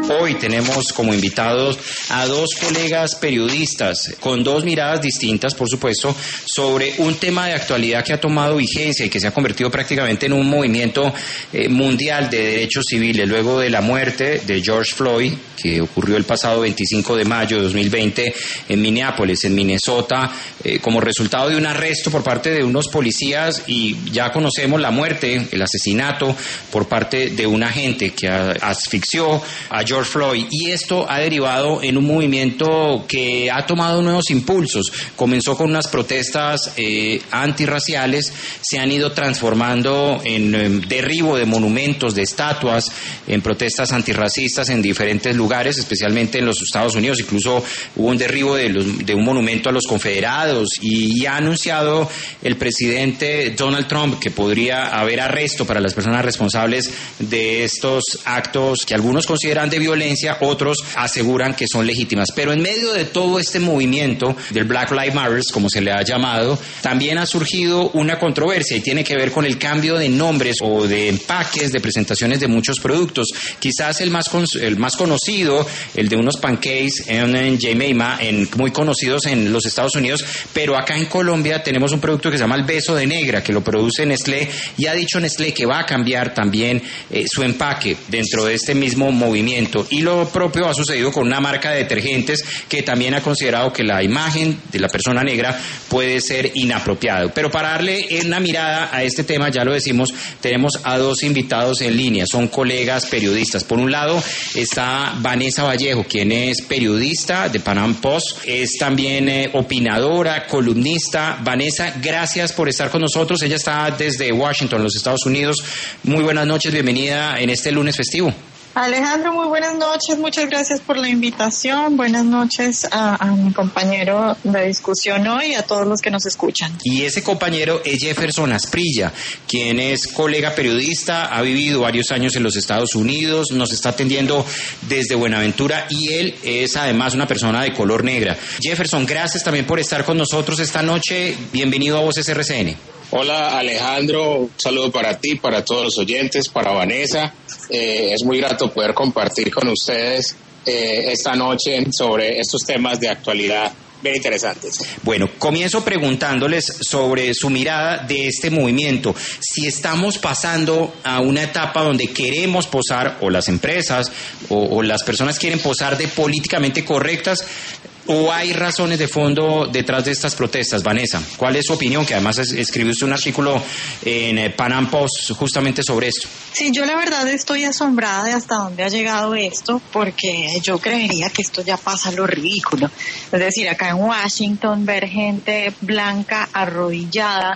Hoy tenemos como invitados a dos colegas periodistas con dos miradas distintas, por supuesto, sobre un tema de actualidad que ha tomado vigencia y que se ha convertido prácticamente en un movimiento mundial de derechos civiles luego de la muerte de George Floyd, que ocurrió el pasado 25 de mayo de 2020 en Minneapolis, en Minnesota, como resultado de un arresto por parte de unos policías, y ya conocemos la muerte, el asesinato por parte de un agente que asfixió a George Floyd, y esto ha derivado en un movimiento que ha tomado nuevos impulsos. Comenzó con unas protestas antirraciales, se han ido transformando en derribo de monumentos, de estatuas, en protestas antirracistas en diferentes lugares, especialmente en los Estados Unidos. Incluso hubo un derribo de un monumento a los confederados, y ha anunciado el presidente Donald Trump que podría haber arresto para las personas responsables de estos actos que algunos consideran de violencia, otros aseguran que son legítimas. Pero en medio de todo este movimiento del Black Lives Matter, como se le ha llamado, también ha surgido una controversia y tiene que ver con el cambio de nombres o de empaques, de presentaciones de muchos productos. Quizás el más conocido, el de unos pancakes en Jemima, muy conocidos en los Estados Unidos, pero acá en Colombia tenemos un producto que se llama el Beso de Negra, que lo produce Nestlé, y ha dicho Nestlé que va a cambiar también su empaque dentro de este mismo movimiento. Y lo propio ha sucedido con una marca de detergentes que también ha considerado que la imagen de la persona negra puede ser inapropiada. Pero para darle una mirada a este tema, ya lo decimos, tenemos a dos invitados en línea, son colegas periodistas. Por un lado está Vanessa Vallejo, quien es periodista de Panam Post, es también opinadora, columnista. Vanessa, gracias por estar con nosotros. Ella está desde Washington, los Estados Unidos. Muy buenas noches, bienvenida en este lunes festivo. Alejandro, muy buenas noches, muchas gracias por la invitación. Buenas noches a mi compañero de discusión hoy y a todos los que nos escuchan. Y ese compañero es Jefferson Asprilla, quien es colega periodista, ha vivido varios años en los Estados Unidos, nos está atendiendo desde Buenaventura, y él es además una persona de color negra. Jefferson, gracias también por estar con nosotros esta noche. Bienvenido a Voces RCN. Hola Alejandro, un saludo para ti, para todos los oyentes, para Vanessa. Es muy grato poder compartir con ustedes esta noche sobre estos temas de actualidad bien interesantes. Bueno, comienzo preguntándoles sobre su mirada de este movimiento. Si estamos pasando a una etapa donde queremos posar, o las empresas o las personas quieren posar de políticamente correctas, ¿o hay razones de fondo detrás de estas protestas? Vanessa, ¿cuál es su opinión? Que además escribió usted un artículo en Panam Post justamente sobre esto. Sí, yo la verdad estoy asombrada de hasta dónde ha llegado esto, porque yo creería que esto ya pasa lo ridículo. Es decir, acá en Washington, ver gente blanca arrodillada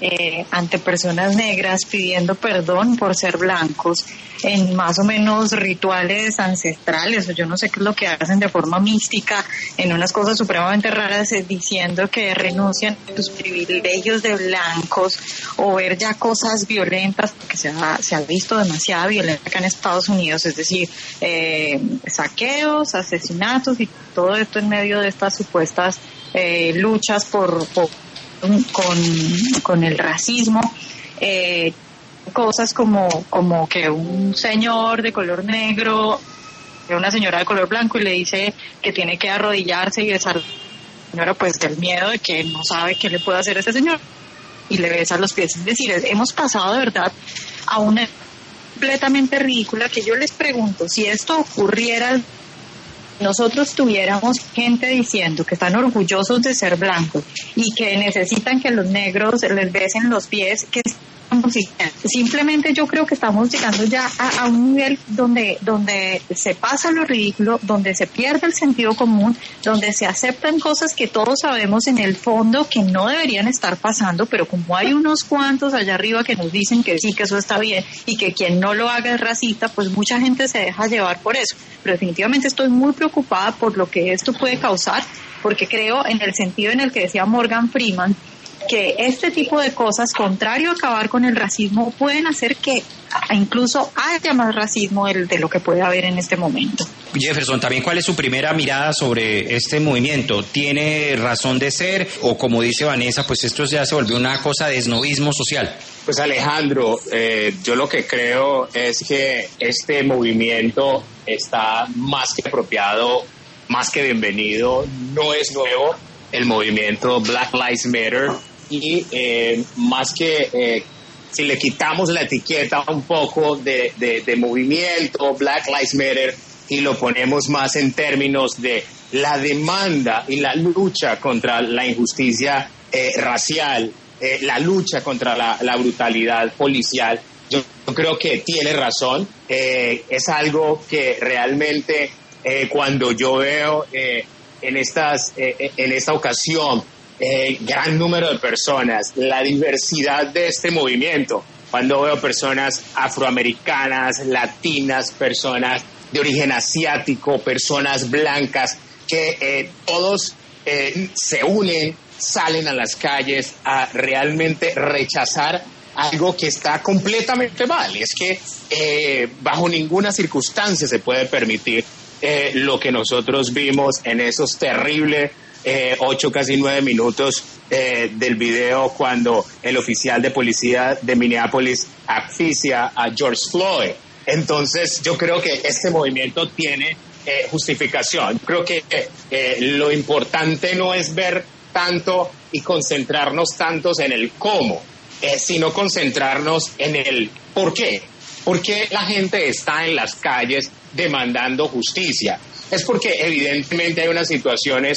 ante personas negras pidiendo perdón por ser blancos en más o menos rituales ancestrales, o yo no sé qué es lo que hacen de forma mística, en unas cosas supremamente raras, diciendo que renuncian a sus privilegios de blancos, o ver ya cosas violentas, porque se ha visto demasiada violencia acá en Estados Unidos, es decir, saqueos, asesinatos y todo esto en medio de estas supuestas luchas con el racismo, cosas como que un señor de color negro, una señora de color blanco, y le dice que tiene que arrodillarse y besar a la señora, pues del miedo de que no sabe qué le puede hacer a ese señor, y le besa los pies. Es decir, hemos pasado de verdad a una completamente ridícula, que yo les pregunto, si esto ocurriera, nosotros tuviéramos gente diciendo que están orgullosos de ser blancos y que necesitan que los negros les besen los pies, que simplemente yo creo que estamos llegando ya a un nivel donde se pasa lo ridículo, donde se pierde el sentido común, donde se aceptan cosas que todos sabemos en el fondo que no deberían estar pasando, pero como hay unos cuantos allá arriba que nos dicen que sí, que eso está bien y que quien no lo haga es racista, pues mucha gente se deja llevar por eso. Pero definitivamente estoy muy preocupada por lo que esto puede causar, porque creo en el sentido en el que decía Morgan Freeman, que este tipo de cosas, contrario a acabar con el racismo, pueden hacer que incluso haya más racismo de lo que puede haber en este momento. Jefferson, también, ¿cuál es su primera mirada sobre este movimiento? ¿Tiene razón de ser, o como dice Vanessa, pues esto ya se volvió una cosa de esnovismo social? Pues Alejandro, yo lo que creo es que este movimiento está más que apropiado, más que bienvenido. No es nuevo el movimiento Black Lives Matter y más que si le quitamos la etiqueta un poco de movimiento Black Lives Matter y lo ponemos más en términos de la demanda y la lucha contra la injusticia racial, la lucha contra la brutalidad policial, yo creo que tiene razón. Es algo que realmente cuando yo veo en esta ocasión gran número de personas, la diversidad de este movimiento, cuando veo personas afroamericanas, latinas, personas de origen asiático, personas blancas, que todos se unen, salen a las calles a realmente rechazar algo que está completamente mal. Es que bajo ninguna circunstancia se puede permitir lo que nosotros vimos en esos terribles 8, casi 9 minutos del video cuando el oficial de policía de Minneapolis asfixia a George Floyd. Entonces yo creo que este movimiento tiene justificación. Creo que lo importante no es ver tanto y concentrarnos tantos en el cómo, sino concentrarnos en el por qué. ¿Por qué la gente está en las calles demandando justicia? Es porque evidentemente hay unas situaciones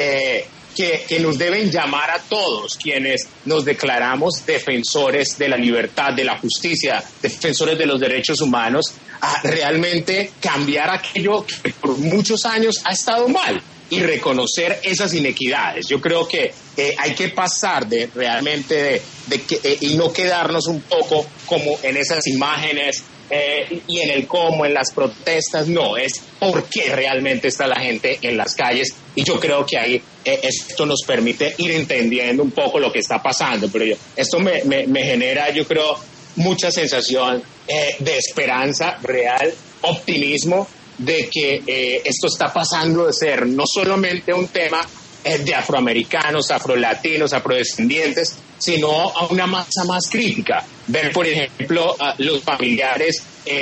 que nos deben llamar a todos quienes nos declaramos defensores de la libertad, de la justicia, defensores de los derechos humanos, a realmente cambiar aquello que por muchos años ha estado mal y reconocer esas inequidades. Yo creo que hay que pasar de realmente y no quedarnos un poco como en esas imágenes y en el cómo, en las protestas. No, es por qué realmente está la gente en las calles, y yo creo que ahí esto nos permite ir entendiendo un poco lo que está pasando. Pero esto me genera, yo creo, mucha sensación de esperanza real, optimismo de que esto está pasando de ser no solamente un tema de afroamericanos, afrolatinos, afrodescendientes, sino a una masa más crítica. Ver, por ejemplo, a los familiares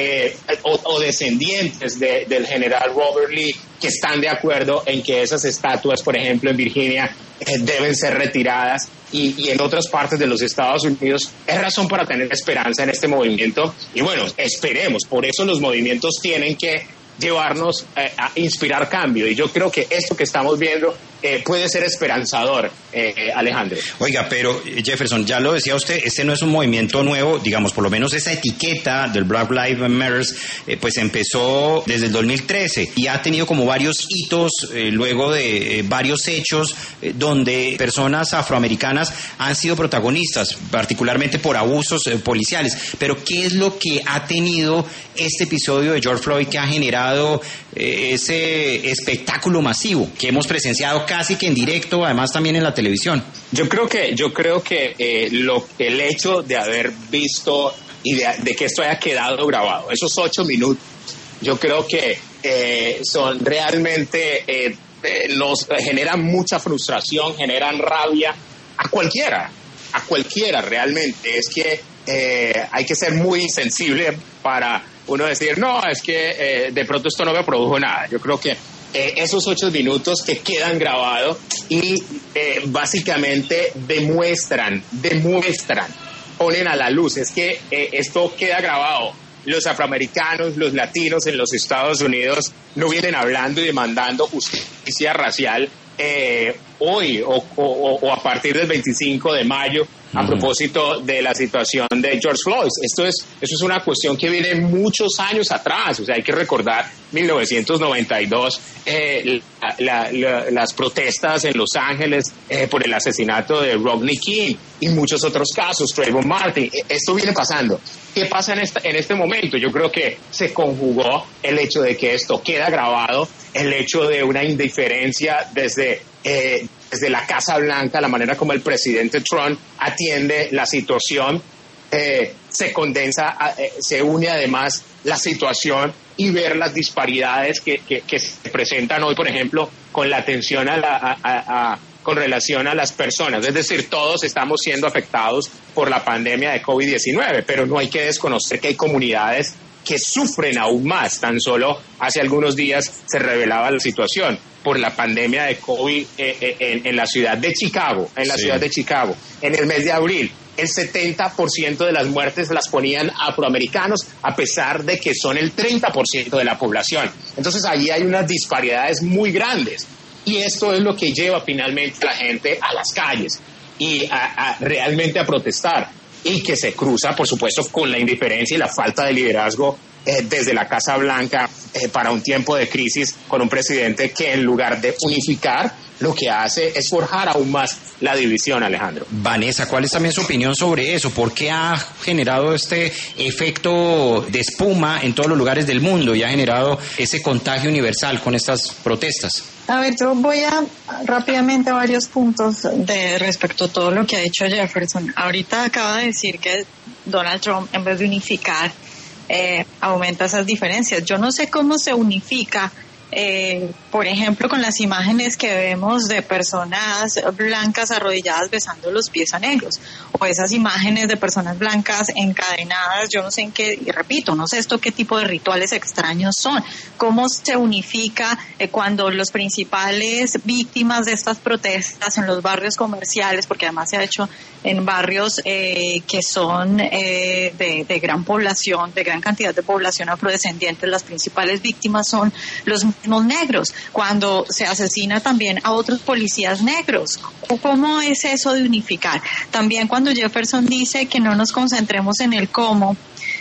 o descendientes del general Robert Lee, que están de acuerdo en que esas estatuas, por ejemplo, en Virginia, deben ser retiradas, y en otras partes de los Estados Unidos. Es razón para tener esperanza en este movimiento. Y bueno, esperemos. Por eso los movimientos tienen que llevarnos a inspirar cambio, y yo creo que esto que estamos viendo puede ser esperanzador, Alejandro. Oiga, pero Jefferson, ya lo decía usted, este no es un movimiento nuevo, digamos, por lo menos esa etiqueta del Black Lives Matter pues empezó desde el 2013 y ha tenido como varios hitos luego de varios hechos donde personas afroamericanas han sido protagonistas, particularmente por abusos policiales. Pero ¿qué es lo que ha tenido este episodio de George Floyd que ha generado ese espectáculo masivo que hemos presenciado casi que en directo, además también en la televisión? Yo creo que el hecho de haber visto y de que esto haya quedado grabado, esos 8 minutos, yo creo que son realmente nos generan mucha frustración, generan rabia a cualquiera realmente. Es que hay que ser muy sensible para uno decir, no, es que de pronto esto no me produjo nada. Yo creo que esos 8 minutos que quedan grabados y básicamente demuestran, ponen a la luz, es que esto queda grabado. Los afroamericanos, los latinos en los Estados Unidos no vienen hablando y demandando justicia racial hoy o a partir del 25 de mayo a propósito de la situación de George Floyd. Eso es una cuestión que viene muchos años atrás. O sea, hay que recordar 1992, las protestas en Los Ángeles por el asesinato de Rodney King y muchos otros casos, Trayvon Martin. Esto viene pasando. ¿Qué pasa en este momento? Yo creo que se conjugó el hecho de que esto queda grabado, el hecho de una indiferencia desde la Casa Blanca, la manera como el presidente Trump atiende la situación, se condensa, se une además la situación y ver las disparidades que se presentan hoy, por ejemplo, con la atención con relación a las personas. Es decir, todos estamos siendo afectados por la pandemia de COVID-19, pero no hay que desconocer que hay comunidades que sufren aún más. Tan solo hace algunos días se revelaba la situación por la pandemia de COVID en la ciudad de Chicago, ciudad de Chicago, en el mes de abril. El 70% de las muertes las ponían afroamericanos, a pesar de que son el 30% de la población. Entonces ahí hay unas disparidades muy grandes. Y esto es lo que lleva finalmente a la gente a las calles y realmente a protestar. Y que se cruza, por supuesto, con la indiferencia y la falta de liderazgo desde la Casa Blanca para un tiempo de crisis, con un presidente que en lugar de unificar, lo que hace es forjar aún más la división, Alejandro. Vanessa, ¿cuál es también su opinión sobre eso? ¿Por qué ha generado este efecto de espuma en todos los lugares del mundo y ha generado ese contagio universal con estas protestas? A ver, yo voy rápidamente a varios puntos respecto a todo lo que ha dicho Jefferson. Ahorita acaba de decir que Donald Trump, en vez de unificar, aumenta esas diferencias. Yo no sé cómo se unifica, por ejemplo, con las imágenes que vemos de personas blancas arrodilladas besando los pies a negros, o esas imágenes de personas blancas encadenadas, yo no sé en qué, y repito, no sé esto qué tipo de rituales extraños son. ¿Cómo se unifica cuando los principales víctimas de estas protestas en los barrios comerciales, porque además se ha hecho en barrios que son de gran población, de gran cantidad de población afrodescendiente, las principales víctimas son los mismos negros, cuando se asesina también a otros policías negros? ¿Cómo es eso de unificar? También cuando Jefferson dice que no nos concentremos en el cómo,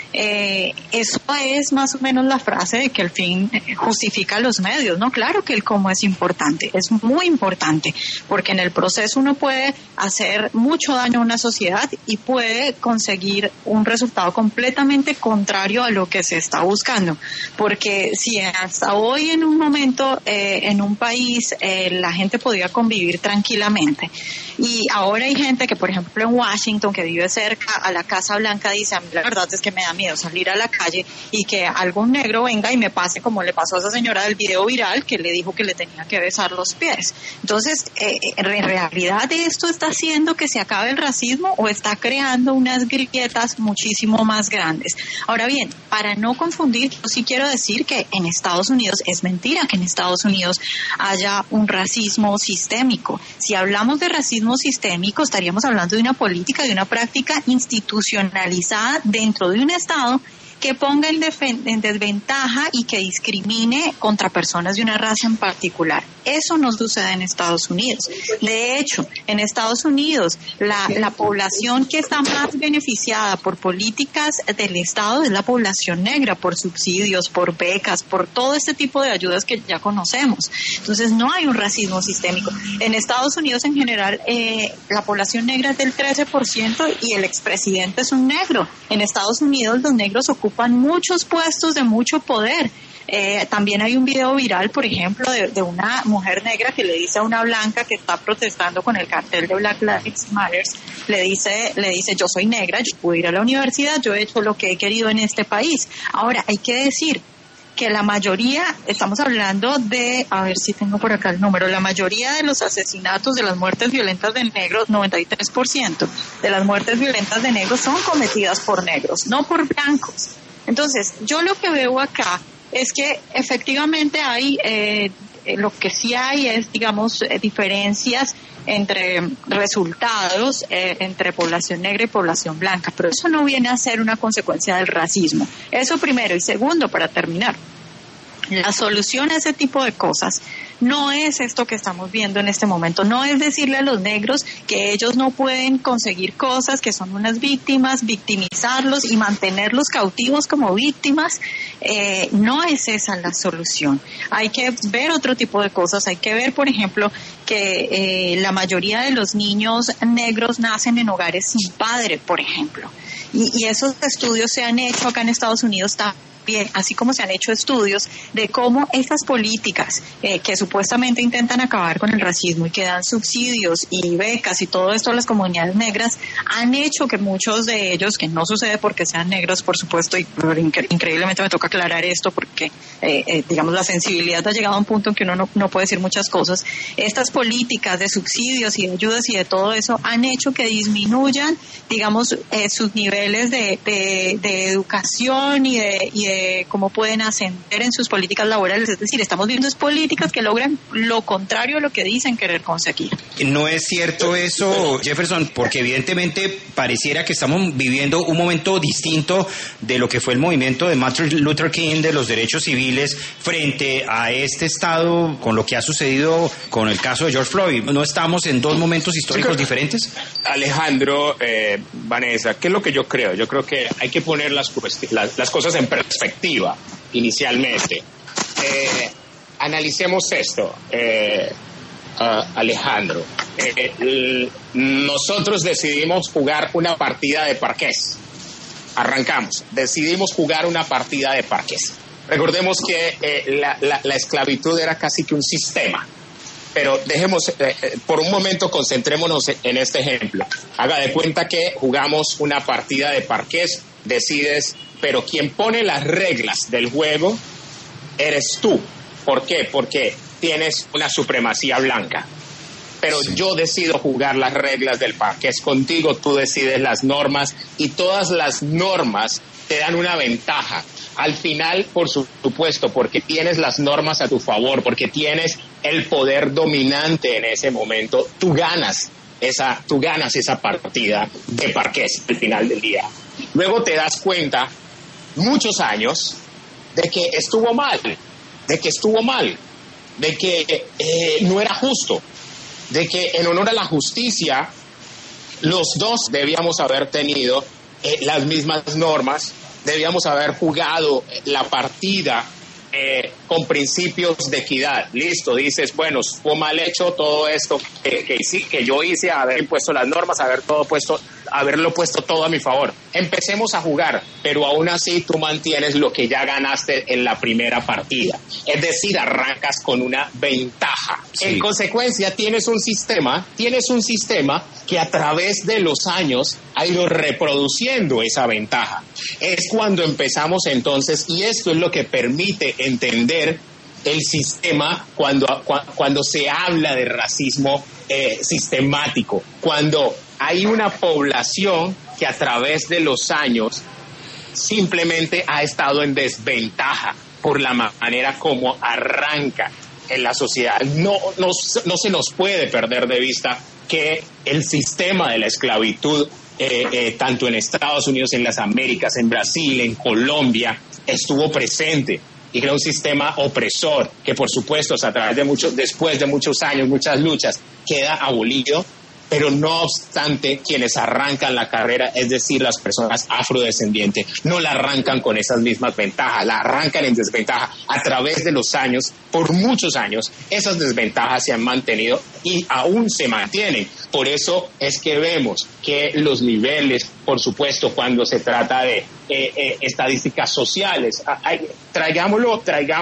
eso es más o menos la frase de que el fin justifica los medios, ¿no? Claro que el cómo es importante, es muy importante, porque en el proceso uno puede hacer mucho daño a una sociedad y puede conseguir un resultado completamente contrario a lo que se está buscando, porque si hasta hoy en un momento en un país la gente podía convivir tranquilamente, y ahora hay gente que, por ejemplo, en Washington, que vive cerca a la Casa Blanca, dice: a mí la verdad es que me da miedo salir a la calle y que algún negro venga y me pase como le pasó a esa señora del video viral, que le dijo que le tenía que besar los pies. Entonces, ¿en realidad esto está haciendo que se acabe el racismo o está creando unas grietas muchísimo más grandes? Ahora bien, para no confundir, yo sí quiero decir que en Estados Unidos es mentira que en Estados Unidos haya un racismo sistémico. Si hablamos de racismo sistémico, estaríamos hablando de una política, de una práctica institucionalizada dentro de un Estado que ponga en desventaja y que discrimine contra personas de una raza en particular. Eso no sucede en Estados Unidos. De hecho, en Estados Unidos, la población que está más beneficiada por políticas del Estado es la población negra, por subsidios, por becas, por todo este tipo de ayudas que ya conocemos. Entonces, no hay un racismo sistémico. En Estados Unidos, en general, la población negra es del 13% y el expresidente es un negro. En Estados Unidos, los negros ocupan muchos puestos de mucho poder. También hay un video viral, por ejemplo, de una mujer negra que le dice a una blanca que está protestando con el cartel de Black Lives Matter, le dice, yo soy negra, yo puedo ir a la universidad, yo he hecho lo que he querido en este país. Ahora, hay que decir que la mayoría, estamos hablando de, a ver si tengo por acá el número, la mayoría de los asesinatos, de las muertes violentas de negros, 93% de las muertes violentas de negros son cometidas por negros, no por blancos. Entonces, yo lo que veo acá es que efectivamente hay, lo que sí hay es, digamos, diferencias entre resultados entre población negra y población blanca, pero eso no viene a ser una consecuencia del racismo. Eso primero. Y segundo, para terminar, la solución a ese tipo de cosas no es esto que estamos viendo en este momento, no es decirle a los negros que ellos no pueden conseguir cosas, que son unas víctimas, victimizarlos y mantenerlos cautivos como víctimas. No es esa la solución. Hay que ver otro tipo de cosas. Hay que ver, por ejemplo, que la mayoría de los niños negros nacen en hogares sin padre, por ejemplo. Y esos estudios se han hecho acá en Estados Unidos también, así como se han hecho estudios de cómo estas políticas que supuestamente intentan acabar con el racismo y que dan subsidios y becas y todo esto a las comunidades negras, han hecho que muchos de ellos, que no sucede porque sean negros, por supuesto, y increíblemente me toca aclarar esto porque, digamos, la sensibilidad ha llegado a un punto en que uno no puede decir muchas cosas. Estas políticas de subsidios y de ayudas y de todo eso han hecho que disminuyan, digamos, sus niveles de educación y de cómo pueden ascender en sus políticas laborales. Es decir, estamos viendo políticas que logran lo contrario a lo que dicen querer conseguir. No es cierto eso, Jefferson, porque evidentemente pareciera que estamos viviendo un momento distinto de lo que fue el movimiento de Martin Luther King de los derechos civiles frente a este estado con lo que ha sucedido con el caso de George Floyd. ¿No estamos en dos momentos históricos diferentes? Alejandro, Vanessa, ¿qué es lo que yo creo? Yo creo que hay que poner las cosas en perspectiva inicialmente. Analicemos esto, Alejandro. Nosotros decidimos jugar una partida de parqués. Arrancamos. Decidimos jugar una partida de parqués. Recordemos que la esclavitud era casi que un sistema. Pero dejemos, por un momento concentrémonos en este ejemplo. Haga de cuenta que jugamos una partida de parqués, decides, pero quien pone las reglas del juego eres tú. ¿Por qué? Porque tienes una supremacía blanca. Pero yo decido jugar las reglas del parqués contigo, tú decides las normas y todas las normas te dan una ventaja. Al final, por supuesto, porque tienes las normas a tu favor, porque tienes el poder dominante en ese momento, tú ganas esa partida de parqués al final del día. Luego te das cuenta, muchos años, de que estuvo mal, de que no era justo, de que en honor a la justicia, los dos debíamos haber tenido las mismas normas, debíamos haber jugado la partida con principios de equidad. Listo, dices, bueno, fue mal hecho todo esto que yo hice, haber impuesto las normas, haberlo puesto todo a mi favor. Empecemos a jugar, pero aún así tú mantienes lo que ya ganaste en la primera partida. Es decir, arrancas con una ventaja. Sí. En consecuencia, tienes un sistema que a través de los años ha ido reproduciendo esa ventaja. Es cuando empezamos entonces, y esto es lo que permite entender el sistema cuando se habla de racismo sistemático, cuando hay una población que a través de los años simplemente ha estado en desventaja por la manera como arranca en la sociedad. No se nos puede perder de vista que el sistema de la esclavitud, tanto en Estados Unidos, en las Américas, en Brasil, en Colombia, estuvo presente. Y era un sistema opresor que, por supuesto, después de muchos años, muchas luchas, queda abolido. Pero no obstante, quienes arrancan la carrera, es decir, las personas afrodescendientes, no la arrancan con esas mismas ventajas, la arrancan en desventaja. A través de los años, por muchos años, esas desventajas se han mantenido y aún se mantienen. Por eso es que vemos que los niveles, por supuesto, cuando se trata de estadísticas sociales, traigámoslo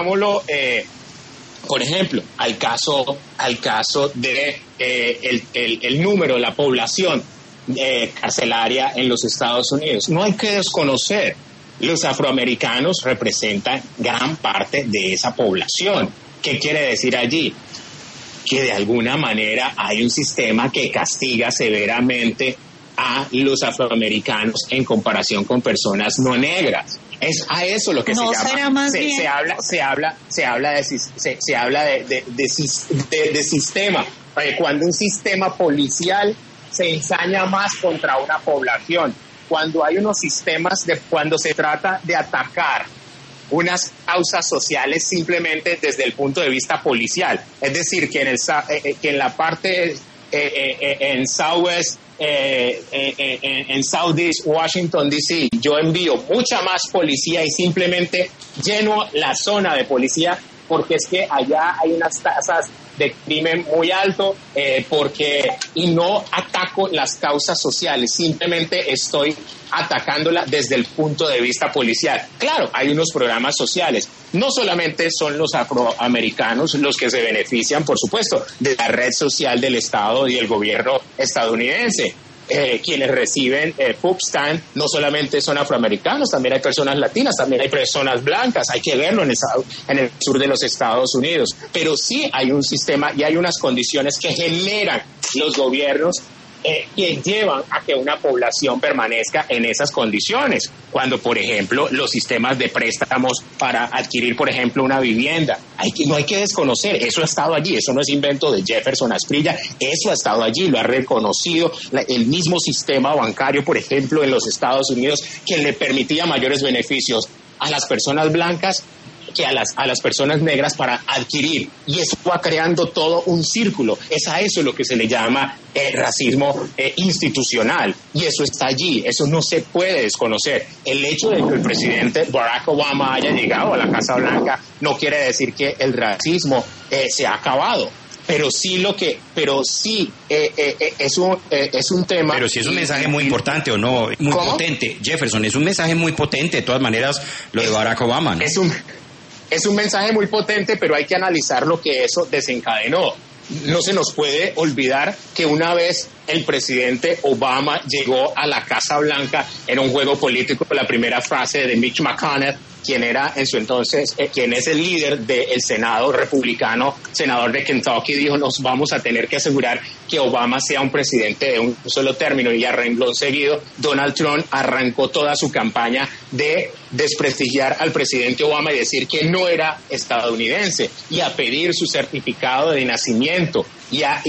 por ejemplo, al caso de el número, la población carcelaria en los Estados Unidos. No hay que desconocer, los afroamericanos representan gran parte de esa población. ¿Qué quiere decir allí? Que de alguna manera hay un sistema que castiga severamente a los afroamericanos en comparación con personas no negras. Es a eso lo que no se llama. Será más bien. Se habla de sistema. Cuando un sistema policial se ensaña más contra una población, cuando hay unos sistemas cuando se trata de atacar unas causas sociales simplemente desde el punto de vista policial, es decir, que en la parte en Southwest, en Southeast Washington D.C. yo envío mucha más policía y simplemente lleno la zona de policía porque es que allá hay unas tasas de crimen muy alto y no ataco las causas sociales, simplemente estoy atacándola desde el punto de vista policial. Claro, hay unos programas sociales. No solamente son los afroamericanos los que se benefician, por supuesto, de la red social del Estado y el gobierno estadounidense. Quienes reciben food stamp no solamente son afroamericanos, también hay personas latinas, también hay personas blancas, hay que verlo en el sur de los Estados Unidos. Pero sí hay un sistema y hay unas condiciones que generan los gobiernos que llevan a que una población permanezca en esas condiciones. Cuando, por ejemplo, los sistemas de préstamos para adquirir, por ejemplo, una vivienda, no hay que desconocer, eso ha estado allí, eso no es invento de Jefferson Asprilla, eso ha estado allí, lo ha reconocido el mismo sistema bancario, por ejemplo, en los Estados Unidos, que le permitía mayores beneficios a las personas blancas que a las personas negras para adquirir, y eso va creando todo un círculo. Es a eso lo que se le llama racismo institucional, y eso está allí, eso no se puede desconocer. El hecho de que el presidente Barack Obama haya llegado a la Casa Blanca no quiere decir que el racismo se ha acabado. Pero sí es un tema. Pero sí es un mensaje muy importante, ¿o no? Muy potente. Jefferson, es un mensaje muy potente, de todas maneras, lo de Barack Obama, ¿no? Es un mensaje muy potente, pero hay que analizar lo que eso desencadenó. No se nos puede olvidar que una vez el presidente Obama llegó a la Casa Blanca en un juego político, la primera frase de Mitch McConnell, quien era en su entonces, quien es el líder del Senado republicano, senador de Kentucky, dijo: nos vamos a tener que asegurar que Obama sea un presidente de un solo término, y a renglón seguido Donald Trump arrancó toda su campaña de desprestigiar al presidente Obama y decir que no era estadounidense, y a pedir su certificado de nacimiento, y a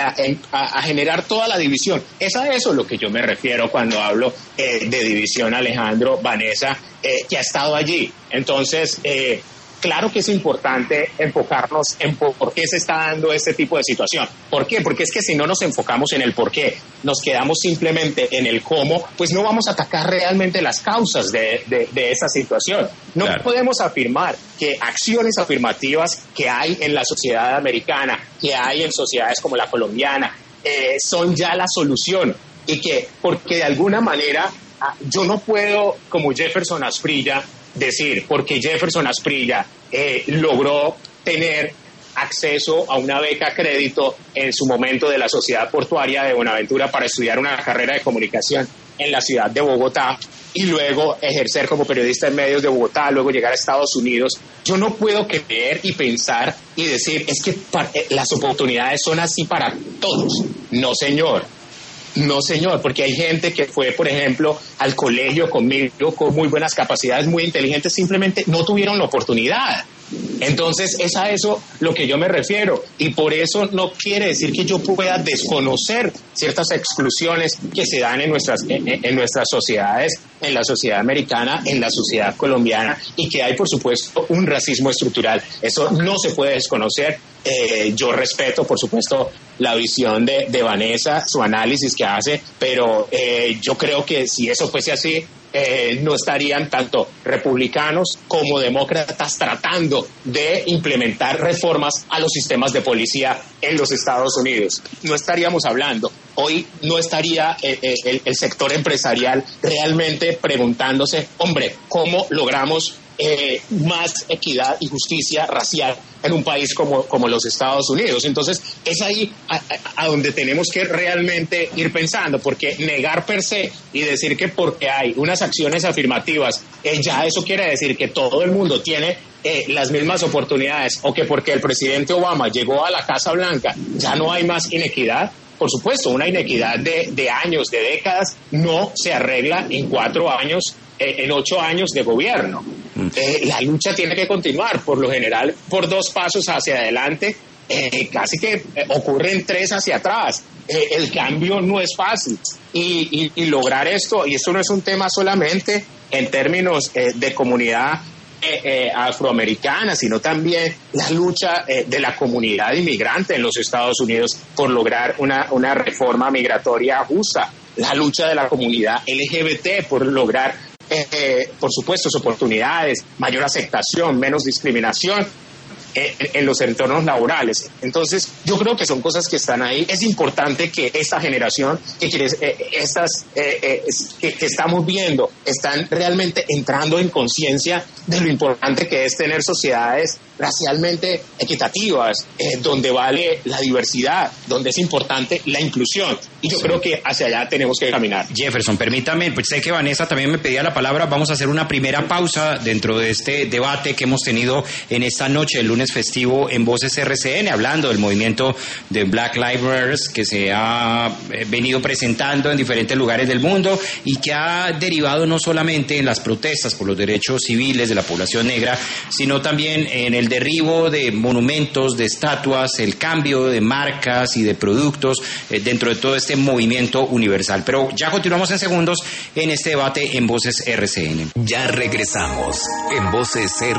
generar toda la división. Es a eso lo que yo me refiero cuando hablo de división, Alejandro, Vanessa, que ha estado allí. Entonces, claro que es importante enfocarnos en por qué se está dando este tipo de situación. ¿Por qué? Porque es que si no nos enfocamos en el por qué, nos quedamos simplemente en el cómo, pues no vamos a atacar realmente las causas de esa situación. No podemos afirmar que acciones afirmativas que hay en la sociedad americana, que hay en sociedades como la colombiana, son ya la solución, y que porque de alguna manera yo no puedo, como Jefferson Asprilla, decir, porque Jefferson Asprilla logró tener acceso a una beca crédito en su momento de la Sociedad Portuaria de Buenaventura para estudiar una carrera de comunicación en la ciudad de Bogotá, y luego ejercer como periodista en medios de Bogotá, luego llegar a Estados Unidos. Yo no puedo creer y pensar y decir, es que las oportunidades son así para todos. No, señor. No, señor, porque hay gente que fue, por ejemplo, al colegio conmigo con muy buenas capacidades, muy inteligentes, simplemente no tuvieron la oportunidad. Entonces es a eso lo que yo me refiero, y por eso no quiere decir que yo pueda desconocer ciertas exclusiones que se dan en nuestras sociedades, en la sociedad americana, en la sociedad colombiana, y que hay, por supuesto, un racismo estructural. Eso no se puede desconocer. Yo respeto, por supuesto, la visión de Vanessa, su análisis que hace, pero yo creo que si eso fuese así, no estarían tanto republicanos como demócratas tratando de implementar reformas a los sistemas de policía en los Estados Unidos. No estaríamos hablando. Hoy no estaría el sector empresarial realmente preguntándose, hombre, ¿cómo logramos más equidad y justicia racial en un país como los Estados Unidos? Entonces es ahí a donde tenemos que realmente ir pensando, porque negar per se y decir que porque hay unas acciones afirmativas ya eso quiere decir que todo el mundo tiene las mismas oportunidades, o que porque el presidente Obama llegó a la Casa Blanca ya no hay más inequidad. Por supuesto, una inequidad de años, de décadas, no se arregla en 4 años, en 8 años de gobierno. La lucha tiene que continuar, por lo general, por 2 pasos hacia adelante, casi que ocurren 3 hacia atrás. El cambio no es fácil, y lograr esto, y esto no es un tema solamente en términos de comunidad afroamericana, sino también la lucha de la comunidad inmigrante en los Estados Unidos por lograr una reforma migratoria justa, la lucha de la comunidad LGBT por lograr por supuesto oportunidades, mayor aceptación, menos discriminación en los entornos laborales. Entonces yo creo que son cosas que están ahí. Es importante que esta generación que estamos viendo están realmente entrando en conciencia de lo importante que es tener sociedades racialmente equitativas, donde vale la diversidad, donde es importante la inclusión. Y yo creo que hacia allá tenemos que caminar. Jefferson, permítame, pues sé que Vanessa también me pedía la palabra, vamos a hacer una primera pausa dentro de este debate que hemos tenido en esta noche, el lunes festivo en Voces RCN, hablando del movimiento de Black Lives Matter que se ha venido presentando en diferentes lugares del mundo y que ha derivado no solamente en las protestas por los derechos civiles de la población negra, sino también en el derribo de monumentos, de estatuas, el cambio de marcas y de productos dentro de todo este movimiento universal. Pero ya continuamos en segundos en este debate en Voces RCN. Ya regresamos en Voces RCN.